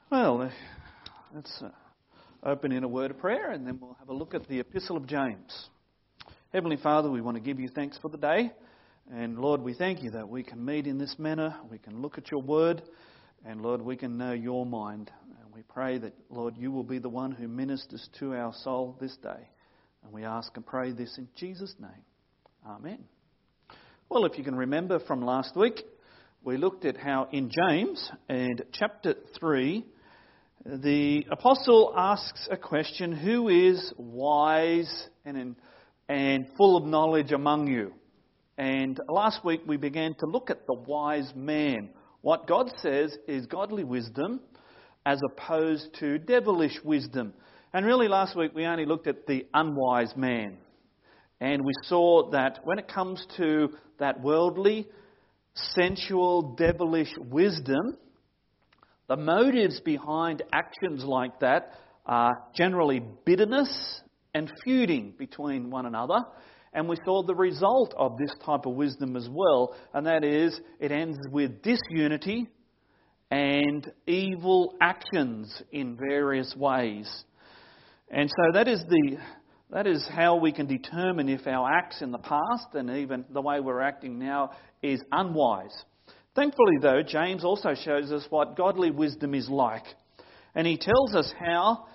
Well, let's open in a word of prayer and then we'll have a look at the Epistle of James. Heavenly Father, we want to give you thanks for the day. And Lord, we thank you that we can meet in this manner. We can look at your word. And Lord, we can know your mind. And we pray that, Lord, you will be the one who ministers to our soul this day. And we ask and pray this in Jesus' name. Amen. Well, if you can remember from last week, we looked at how in James and chapter 3, the apostle asks a question: who is wise and full of knowledge among you? And last week we began to look at the wise man. What God says is godly wisdom as opposed to devilish wisdom. And really last week we only looked at the unwise man. And we saw that when it comes to that worldly, sensual, devilish wisdom, the motives behind actions like that are generally bitterness and feuding between one another. And we saw the result of this type of wisdom as well, and that is it ends with disunity and evil actions in various ways. And so that is how we can determine if our acts in the past and even the way we're acting now is unwise. Thankfully, though, James also shows us what godly wisdom is like. And he tells us how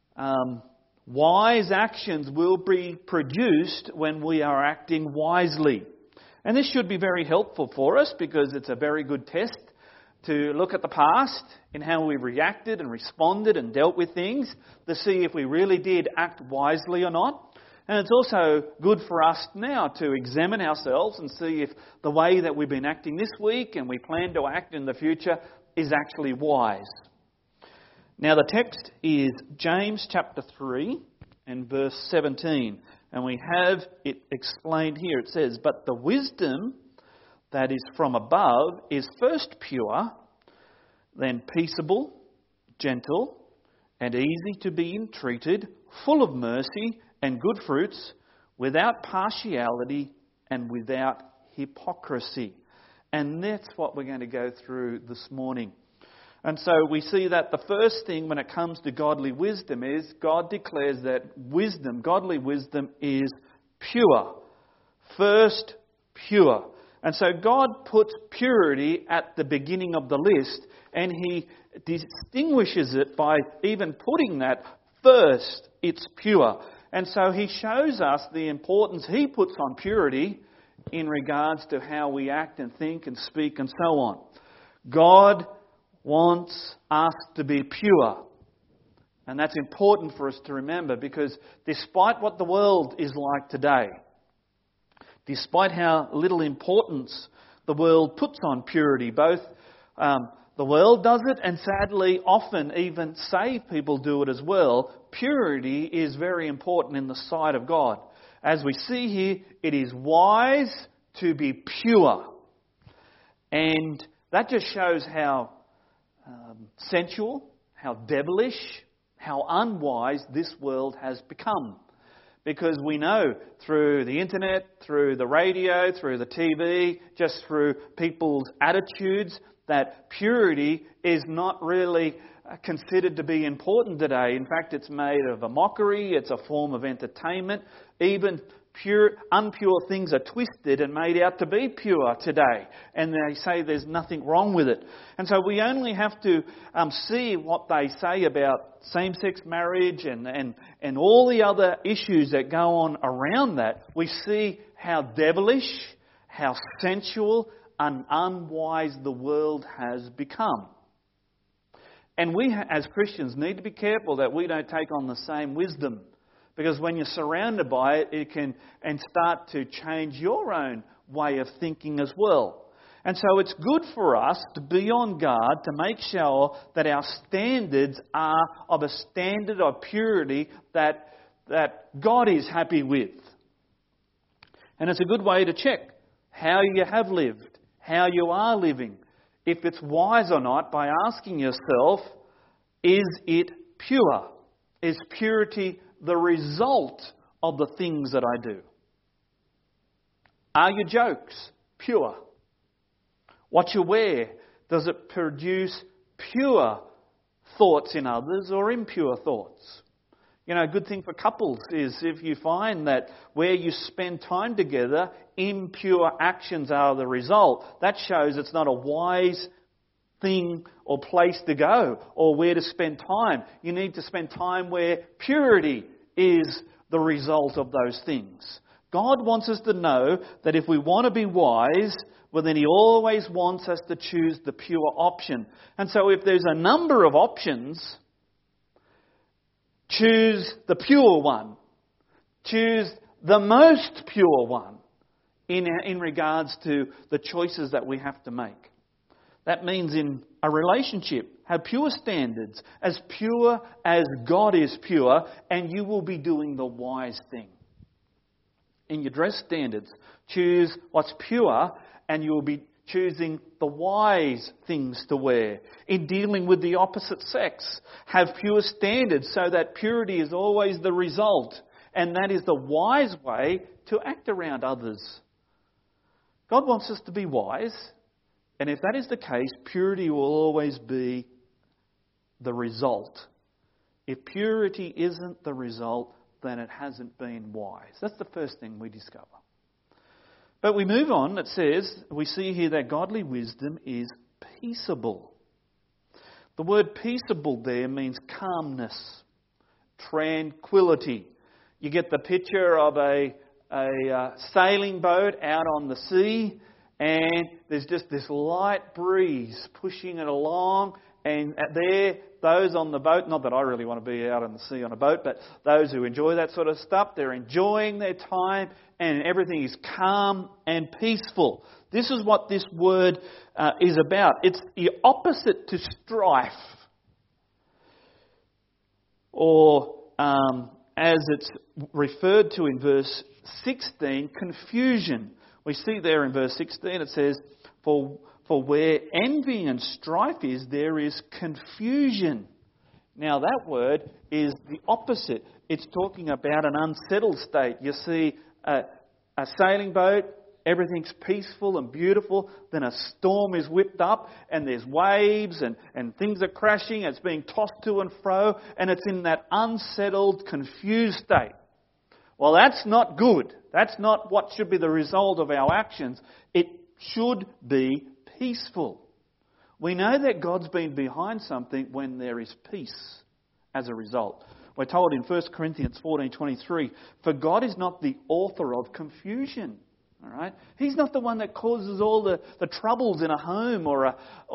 wise actions will be produced when we are acting wisely. And this should be very helpful for us because it's a very good test to look at the past and how we reacted and responded and dealt with things to see if we really did act wisely or not. And it's also good for us now to examine ourselves and see if the way that we've been acting this week and we plan to act in the future is actually wise. Now the text is James chapter 3 and verse 17. And we have it explained here. It says, "But the wisdom that is from above is first pure, then peaceable, gentle, and easy to be entreated, full of mercy and good fruits, without partiality and without hypocrisy." And that's what we're going to go through this morning. And so we see that the first thing when it comes to godly wisdom is God declares that wisdom, godly wisdom, is pure. First, pure. And so God puts purity at the beginning of the list, and He distinguishes it by even putting that first, it's pure. And so He shows us the importance He puts on purity in regards to how we act and think and speak and so on. God wants us to be pure. And that's important for us to remember, because despite what the world is like today, despite how little importance the world puts on purity, both the world does it and sadly often even saved people do it as well, purity is very important in the sight of God. As we see here, it is wise to be pure. And that just shows how sensual, how devilish, how unwise this world has become. Because we know through the internet, through the radio, through the TV, just through people's attitudes, that purity is not really considered to be important today. In fact, it's made of a mockery, it's a form of entertainment. Even unpure things are twisted and made out to be pure today. And they say there's nothing wrong with it. And so we only have to see what they say about same-sex marriage and all the other issues that go on around that. We see how devilish, how sensual and unwise the world has become. And we as Christians need to be careful that we don't take on the same wisdom. Because when you're surrounded by it, it can and start to change your own way of thinking as well. And so it's good for us to be on guard to make sure that our standards are of a standard of purity that God is happy with. And it's a good way to check how you have lived, how you are living, if it's wise or not, by asking yourself, is it pure? Is purity the result of the things that I do? Are your jokes pure? What you wear, does it produce pure thoughts in others or impure thoughts. You know, a good thing for couples is if you find that where you spend time together, impure actions are the result. That shows it's not a wise thing or place to go or where to spend time. You need to spend time where purity is the result of those things. God wants us to know that if we want to be wise, well then He always wants us to choose the pure option. And so if there's a number of options, choose the pure one. Choose the most pure one in regards to the choices that we have to make. That means in a relationship, have pure standards, as pure as God is pure, and you will be doing the wise thing. In your dress standards, choose what's pure, and you will be choosing the wise things to wear. In dealing with the opposite sex, have pure standards so that purity is always the result. And that is the wise way to act around others. God wants us to be wise. And if that is the case, purity will always be the result. If purity isn't the result, then it hasn't been wise. That's the first thing we discover. But we move on. It says, we see here that godly wisdom is peaceable. The word peaceable there means calmness, tranquility. You get the picture of a sailing boat out on the sea, and there's just this light breeze pushing it along, and there, those on the boat, not that I really want to be out on the sea on a boat, but those who enjoy that sort of stuff, they're enjoying their time, and everything is calm and peaceful. This is what this word is about. It's the opposite to strife. Or, as it's referred to in verse 16, confusion. We see there in verse 16, it says, For where envy and strife is, there is confusion. Now that word is the opposite. It's talking about an unsettled state. You see a sailing boat, everything's peaceful and beautiful. Then a storm is whipped up and there's waves and things are crashing. It's being tossed to and fro, and it's in that unsettled, confused state. Well, that's not good. That's not what should be the result of our actions. It should be peaceful. We know that God's been behind something when there is peace as a result. We're told in 1 Corinthians 14:23, for God is not the author of confusion. All right? He's not the one that causes all the troubles in a home or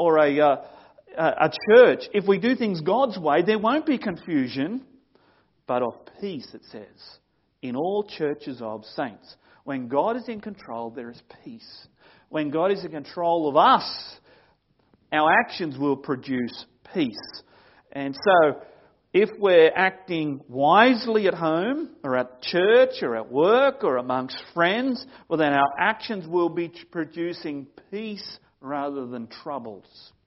a church. If we do things God's way, there won't be confusion, but of peace, it says, in all churches of saints. When God is in control, there is peace. When God is in control of us, our actions will produce peace. And so, if we're acting wisely at home, or at church, or at work, or amongst friends, well then our actions will be producing peace rather than troubles.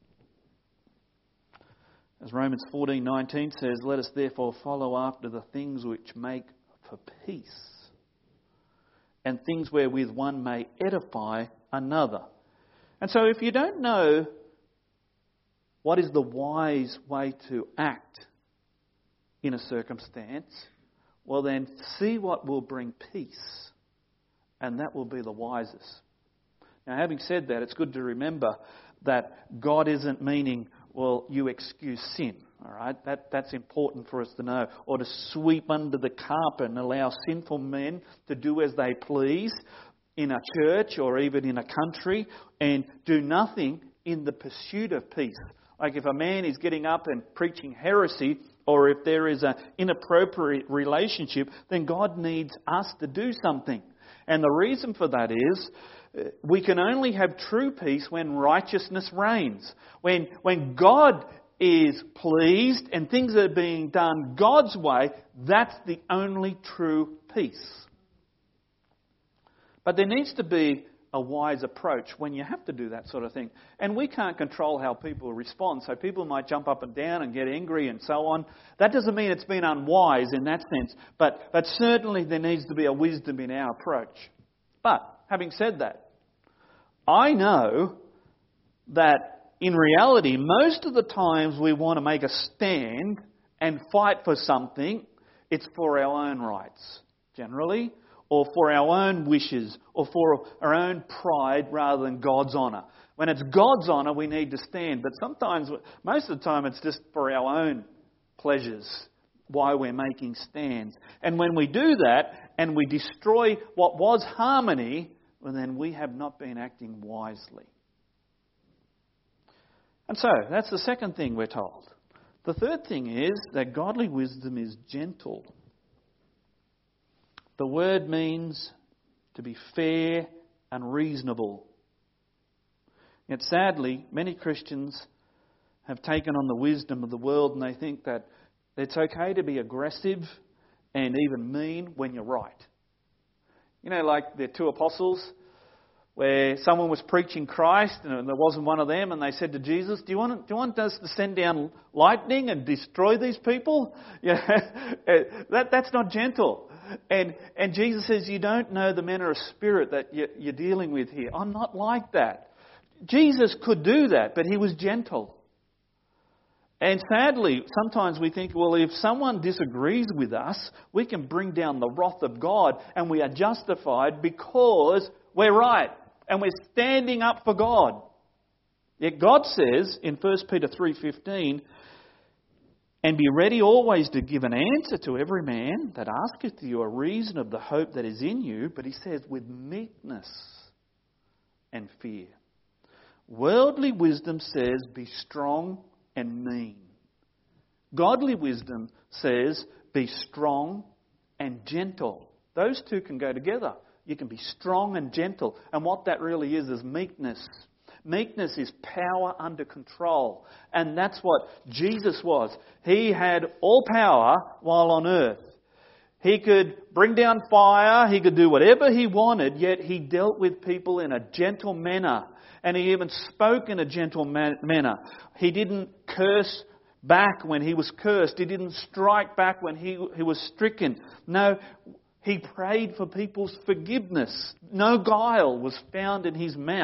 As Romans 14:19 says, let us therefore follow after the things which make for peace, and things wherewith one may edify another. And so if you don't know what is the wise way to act in a circumstance, well then see what will bring peace, and that will be the wisest. Now, having said that, it's good to remember that God isn't meaning, well, you excuse sin. All right, that's important for us to know. Or to sweep under the carpet and allow sinful men to do as they please in a church or even in a country, and do nothing in the pursuit of peace. Like if a man is getting up and preaching heresy, or if there is an inappropriate relationship, then God needs us to do something. And the reason for that is, we can only have true peace when righteousness reigns. When God is pleased and things are being done God's way, that's the only true peace. But there needs to be a wise approach when you have to do that sort of thing. And we can't control how people respond, so people might jump up and down and get angry and so on. That doesn't mean it's been unwise in that sense, but certainly there needs to be a wisdom in our approach. But having said that, I know that in reality, most of the times we want to make a stand and fight for something, it's for our own rights, generally, or for our own wishes, or for our own pride rather than God's honour. When it's God's honour, we need to stand. But sometimes, most of the time, it's just for our own pleasures, why we're making stands. And when we do that, and we destroy what was harmony, well, then we have not been acting wisely. And so, that's the second thing we're told. The third thing is that godly wisdom is gentle. The word means to be fair and reasonable. Yet sadly, many Christians have taken on the wisdom of the world and they think that it's okay to be aggressive and even mean when you're right. You know, like the two apostles, where someone was preaching Christ and there wasn't one of them, and they said to Jesus, do you want us to send down lightning and destroy these people? That's not gentle. And Jesus says, you don't know the manner of spirit that you're dealing with here. I'm not like that. Jesus could do that, but he was gentle. And sadly, sometimes we think, well, if someone disagrees with us, we can bring down the wrath of God and we are justified because we're right and we're standing up for God. Yet God says in 1 Peter 3:15, and be ready always to give an answer to every man that asketh you a reason of the hope that is in you, but he says with meekness and fear. Worldly wisdom says be strong and mean. Godly wisdom says be strong and gentle. Those two can go together. You can be strong and gentle. And what that really is meekness. Meekness is power under control. And that's what Jesus was. He had all power while on earth. He could bring down fire. He could do whatever he wanted, yet he dealt with people in a gentle manner. And he even spoke in a gentle manner. He didn't curse back when he was cursed. He didn't strike back when he was stricken. No, he prayed for people's forgiveness. No guile was found in his mouth.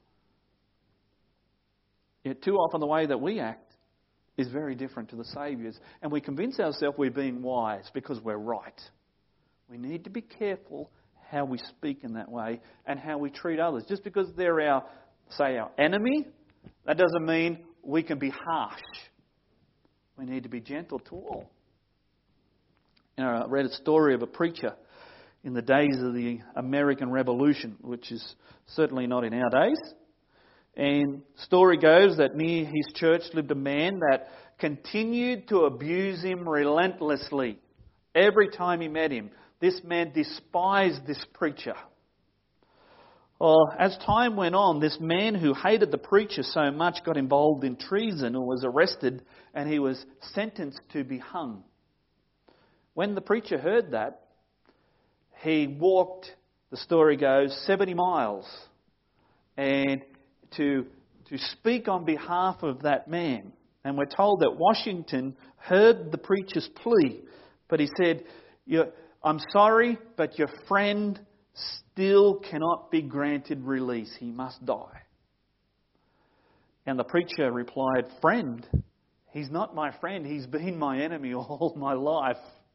Yet too often the way that we act is very different to the Saviour's. And we convince ourselves we're being wise because we're right. We need to be careful how we speak in that way and how we treat others. Just because they're our enemy, that doesn't mean we can be harsh. We need to be gentle to all. You know, I read a story of a preacher in the days of the American Revolution, which is certainly not in our days. And story goes that near his church lived a man that continued to abuse him relentlessly. Every time he met him, this man despised this preacher. Well, as time went on, this man who hated the preacher so much got involved in treason and was arrested, and he was sentenced to be hung. When the preacher heard that, he walked, the story goes, 70 miles and to speak on behalf of that man. And we're told that Washington heard the preacher's plea, but he said, I'm sorry, but your friend still cannot be granted release. He must die. And the preacher replied, friend? He's not my friend. He's been my enemy all my life.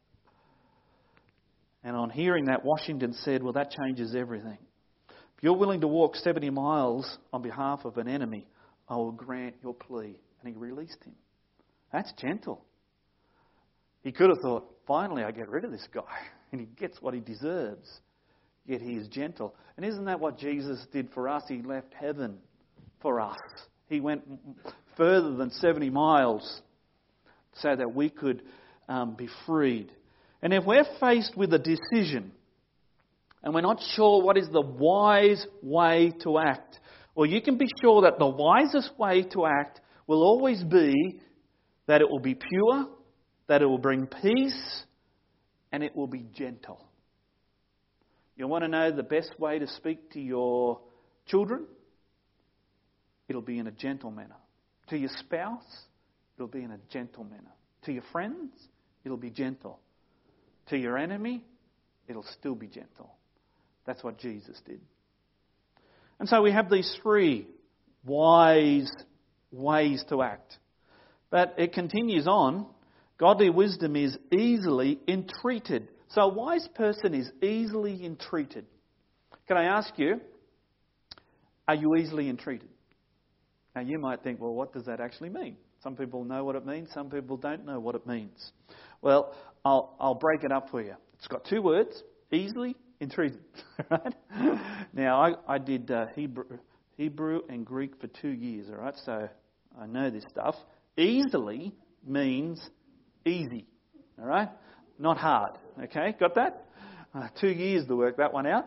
And on hearing that, Washington said, well, that changes everything. If you're willing to walk 70 miles on behalf of an enemy, I will grant your plea. And he released him. That's gentle. He could have thought, finally I get rid of this guy and he gets what he deserves. Yet he is gentle. And isn't that what Jesus did for us? He left heaven for us. He went further than 70 miles so that we could be freed. And if we're faced with a decision and we're not sure what is the wise way to act, well, you can be sure that the wisest way to act will always be that it will be pure, that it will bring peace, and it will be gentle. You want to know the best way to speak to your children? It'll be in a gentle manner. To your spouse, it'll be in a gentle manner. To your friends, it'll be gentle. To your enemy, it'll still be gentle. That's what Jesus did. And so we have these three wise ways to act. But it continues on. Godly wisdom is easily entreated. So a wise person is easily entreated. Can I ask you, are you easily entreated? Now you might think, well, what does that actually mean? Some people know what it means, some people don't know what it means. Well, I'll break it up for you. It's got two words, easily entreated. Right? Now, I did Hebrew and Greek for 2 years, all right? So I know this stuff. Easily means easy, all right? Not hard, okay? Got that? 2 years to work that one out.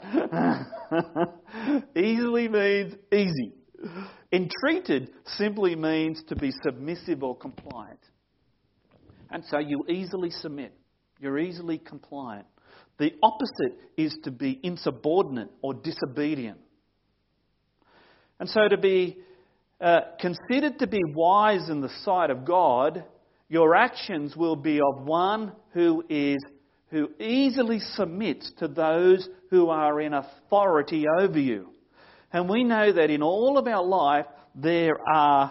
Easily means easy. Entreated simply means to be submissive or compliant. And so you easily submit. You're easily compliant. The opposite is to be insubordinate or disobedient. And so to be considered to be wise in the sight of God, your actions will be of one who easily submits to those who are in authority over you. And we know that in all of our life there are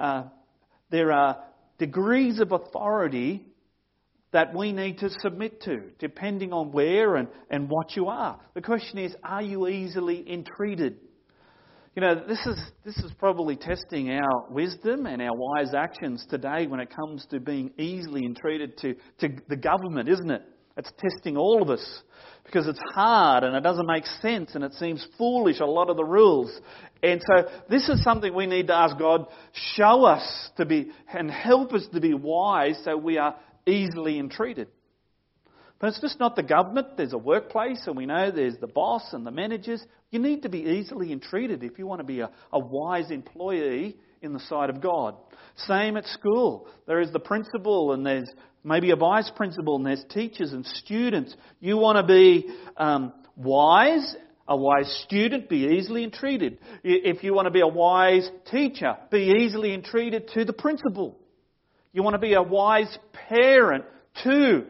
degrees of authority that we need to submit to, depending on where and what you are. The question is, are you easily entreated? You know, this is probably testing our wisdom and our wise actions today when it comes to being easily entreated to the government, isn't it? It's testing all of us because it's hard and it doesn't make sense and it seems foolish, a lot of the rules. And so this is something we need to ask God, show us to be and help us to be wise so we are easily entreated. But it's just not the government. There's a workplace and we know there's the boss and the managers. You need to be easily entreated if you want to be a wise employee in the sight of God. Same at school. There is the principal and there's maybe a vice principal and there's teachers and students. You want to be wise, a wise student, be easily entreated. If you want to be a wise teacher, be easily entreated to the principal. You want to be a wise parent to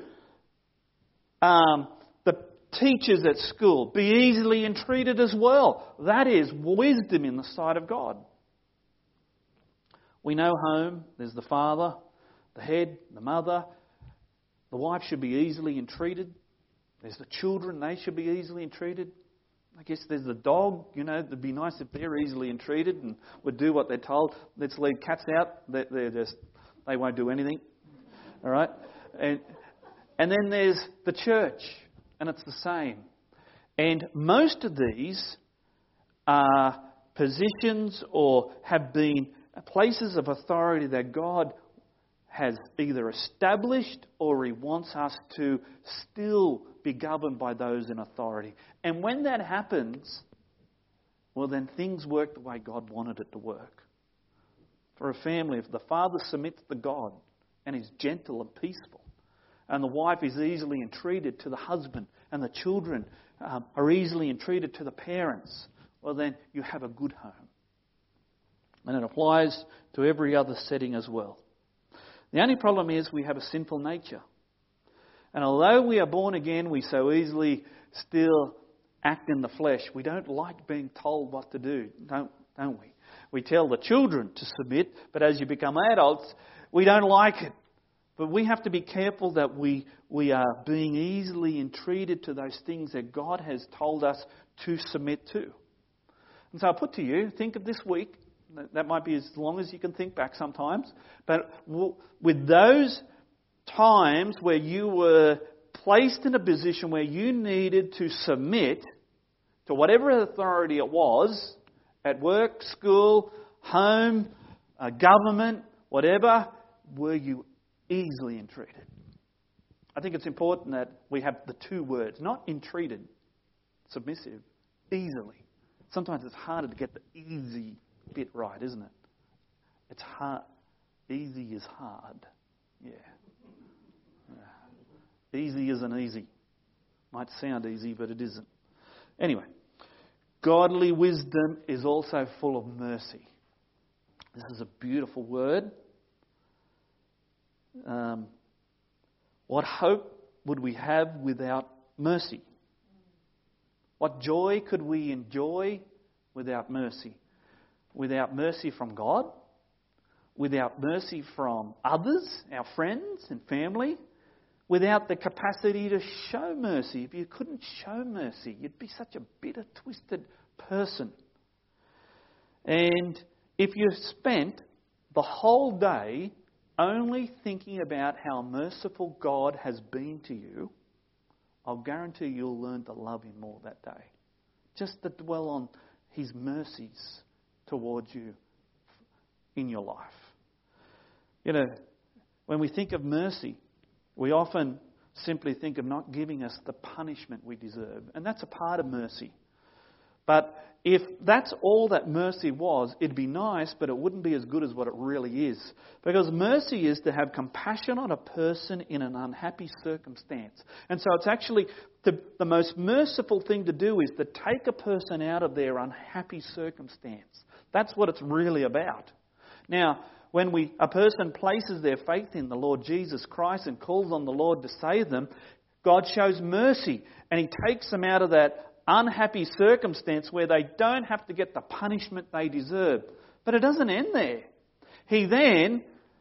the teachers at school. Be easily entreated as well. That is wisdom in the sight of God. We know home, there's the father, the head, the mother. The wife should be easily entreated. There's the children, they should be easily entreated. I guess there's the dog, you know, it'd be nice if they're easily entreated and would do what they're told. Let's leave cats out, they won't do anything. All right? And then there's the church, and it's the same. And most of these are positions or have been places of authority that God has either established or He wants us to still be governed by those in authority. And when that happens, well then things work the way God wanted it to work. For a family, if the father submits to God and is gentle and peaceful, and the wife is easily entreated to the husband, and the children are easily entreated to the parents, well then you have a good home. And it applies to every other setting as well. The only problem is we have a sinful nature. And although we are born again, we so easily still act in the flesh. We don't like being told what to do, don't we? We tell the children to submit, but as you become adults, we don't like it. But we have to be careful that we are being easily entreated to those things that God has told us to submit to. And so I put to you, think of this week. That might be as long as you can think back sometimes. But with those times where you were placed in a position where you needed to submit to whatever authority it was, at work, school, home, government, whatever, were you easily entreated? I think it's important that we have the two words, not entreated, submissive, easily. Sometimes it's harder to get the easy bit right, isn't it? It's hard. Easy is hard. Yeah. Easy isn't easy. Might sound easy, but it isn't. Anyway, godly wisdom is also full of mercy. This is a beautiful word. What hope would we have without mercy? What joy could we enjoy without mercy? Without mercy from God, without mercy from others, our friends and family, without the capacity to show mercy. If you couldn't show mercy, you'd be such a bitter, twisted person. And if you spent the whole day only thinking about how merciful God has been to you, I'll guarantee you'll learn to love Him more that day. Just to dwell on His mercies towards you in your life. You know, when we think of mercy, we often simply think of not giving us the punishment we deserve. And that's a part of mercy. But if that's all that mercy was, it'd be nice, but it wouldn't be as good as what it really is. Because mercy is to have compassion on a person in an unhappy circumstance. And so it's actually the most merciful thing to do is to take a person out of their unhappy circumstance. That's what it's really about. Now, when a person places their faith in the Lord Jesus Christ and calls on the Lord to save them, God shows mercy and He takes them out of that unhappy circumstance where they don't have to get the punishment they deserve. But it doesn't end there. He then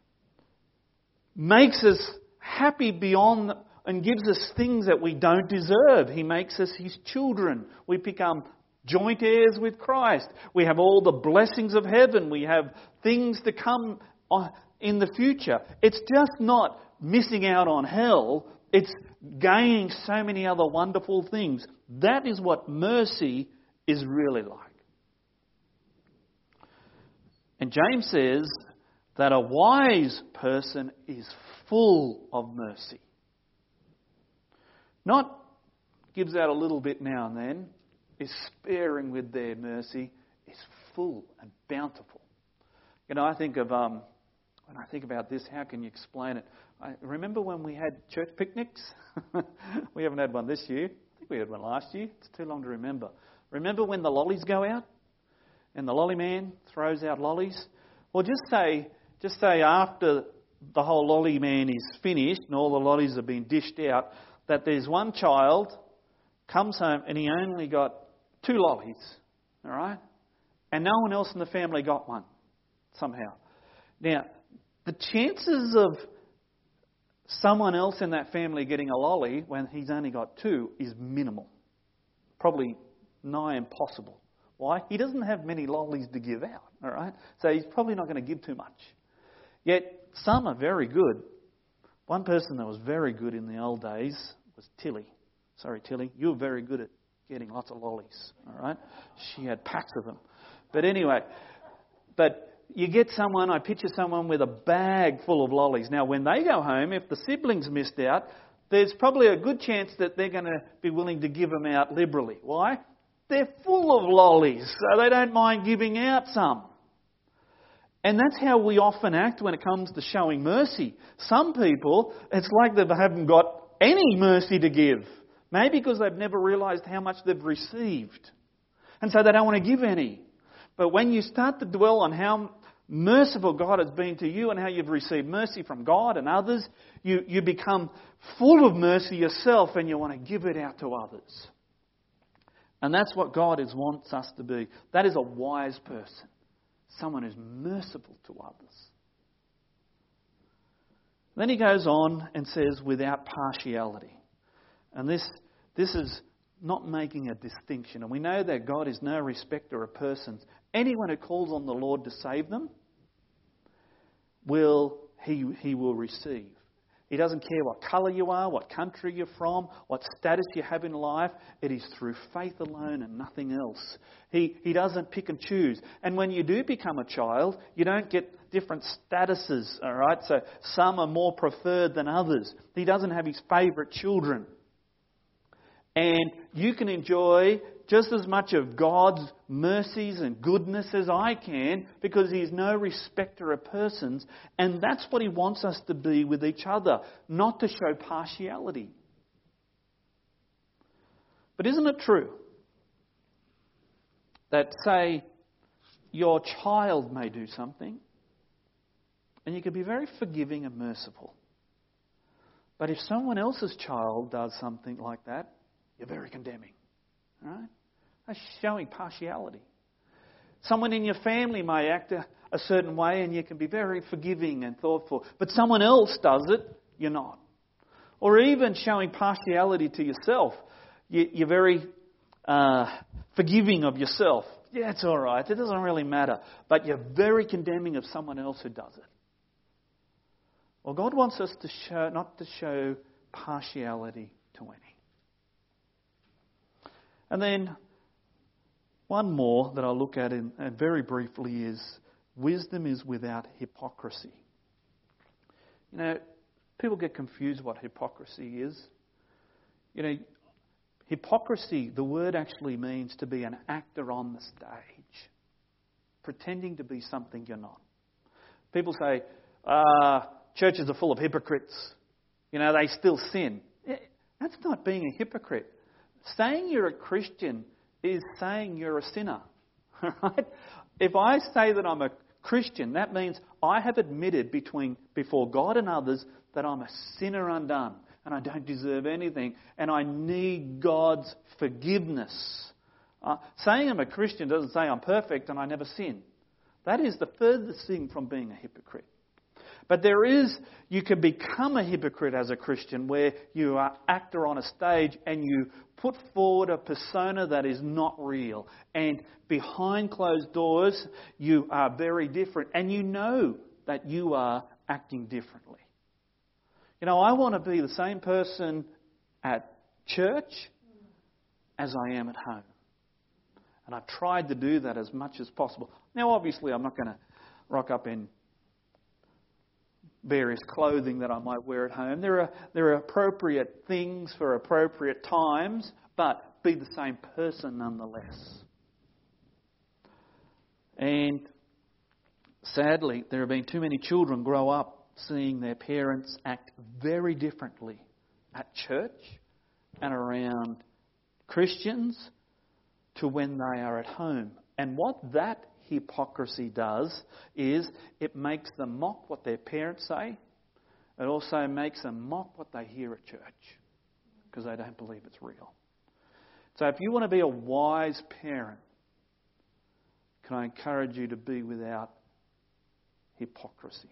makes us happy beyond and gives us things that we don't deserve. He makes us His children. We become joint heirs with Christ. We have all the blessings of heaven. We have things to come in the future. It's just not missing out on hell. It's gaining so many other wonderful things. That is what mercy is really like. And James says that a wise person is full of mercy. Not gives out a little bit now and then, is sparing with their mercy, is full and bountiful. You know, I think of when I think about this, how can you explain it? I remember when we had church picnics. We haven't had one this year. I think we had one last year. It's too long to remember. Remember when the lollies go out and the lolly man throws out lollies? Well, just say after the whole lolly man is finished and all the lollies have been dished out, that there's one child comes home and he only got 2 lollies, all right? And no one else in the family got one, somehow. Now, the chances of someone else in that family getting a lolly when he's only got 2 is minimal. Probably nigh impossible. Why? He doesn't have many lollies to give out, all right? So he's probably not going to give too much. Yet, some are very good. One person that was very good in the old days was Tilly. Sorry, Tilly, you were very good at getting lots of lollies, all right? She had packs of them. But anyway, you get someone, I picture someone with a bag full of lollies. Now, when they go home, if the siblings missed out, there's probably a good chance that they're going to be willing to give them out liberally. Why? They're full of lollies, so they don't mind giving out some. And that's how we often act when it comes to showing mercy. Some people, it's like they haven't got any mercy to give. Maybe because they've never realised how much they've received. And so they don't want to give any. But when you start to dwell on how merciful God has been to you and how you've received mercy from God and others, you become full of mercy yourself and you want to give it out to others. And that's what God wants us to be. That is a wise person. Someone who's merciful to others. Then he goes on and says, without partiality. And this is not making a distinction. And we know that God is no respecter of persons. Anyone who calls on the Lord to save them, he will receive. He doesn't care what colour you are, what country you're from, what status you have in life. It is through faith alone and nothing else. He doesn't pick and choose. And when you do become a child, you don't get different statuses, all right? So some are more preferred than others. He doesn't have his favourite children. And you can enjoy just as much of God's mercies and goodness as I can, because He is no respecter of persons. And that's what He wants us to be with each other, not to show partiality. But isn't it true that, say, your child may do something and you can be very forgiving and merciful. But if someone else's child does something like that, you're very condemning. Right? That's showing partiality. Someone in your family may act a certain way and you can be very forgiving and thoughtful. But someone else does it, you're not. Or even showing partiality to yourself. You're very forgiving of yourself. Yeah, it's all right. It doesn't really matter. But you're very condemning of someone else who does it. Well, God wants us to not to show partiality to any. And then one more that I'll look at and very briefly is wisdom is without hypocrisy. You know, people get confused what hypocrisy is. You know, hypocrisy, the word actually means to be an actor on the stage, pretending to be something you're not. People say, churches are full of hypocrites. You know, they still sin. That's not being a hypocrite. Saying you're a Christian is saying you're a sinner. Right? If I say that I'm a Christian, that means I have admitted before God and others that I'm a sinner undone and I don't deserve anything and I need God's forgiveness. Saying I'm a Christian doesn't say I'm perfect and I never sin. That is the furthest thing from being a hypocrite. But you can become a hypocrite as a Christian where you are actor on a stage and you put forward a persona that is not real. And behind closed doors, you are very different. And you know that you are acting differently. You know, I want to be the same person at church as I am at home. And I've tried to do that as much as possible. Now, obviously, I'm not going to rock up in various clothing that I might wear at home. There are appropriate things for appropriate times, but be the same person nonetheless. And sadly, there have been too many children grow up seeing their parents act very differently at church and around Christians to when they are at home. And what that hypocrisy does is it makes them mock what their parents say. It also makes them mock what they hear at church because they don't believe it's real. So if you want to be a wise parent, can I encourage you to be without hypocrisy?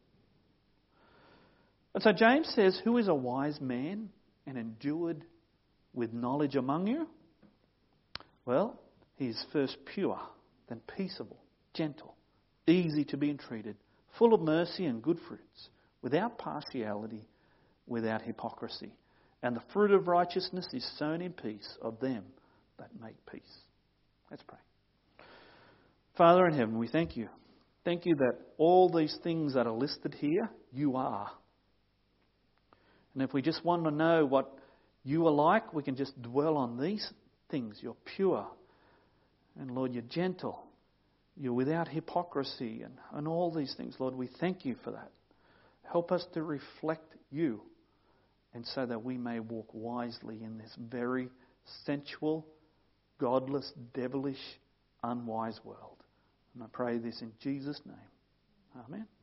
And so James says, who is a wise man and endued with knowledge among you? Well, he is first pure, then peaceable, gentle, easy to be entreated, full of mercy and good fruits, without partiality, without hypocrisy. And the fruit of righteousness is sown in peace of them that make peace. Let's pray. Father in heaven, we thank you. Thank you that all these things that are listed here, you are. And if we just want to know what you are like, we can just dwell on these things. You're pure. And Lord, you're gentle. You're without hypocrisy and all these things. Lord, we thank you for that. Help us to reflect you and so that we may walk wisely in this very sensual, godless, devilish, unwise world. And I pray this in Jesus' name. Amen.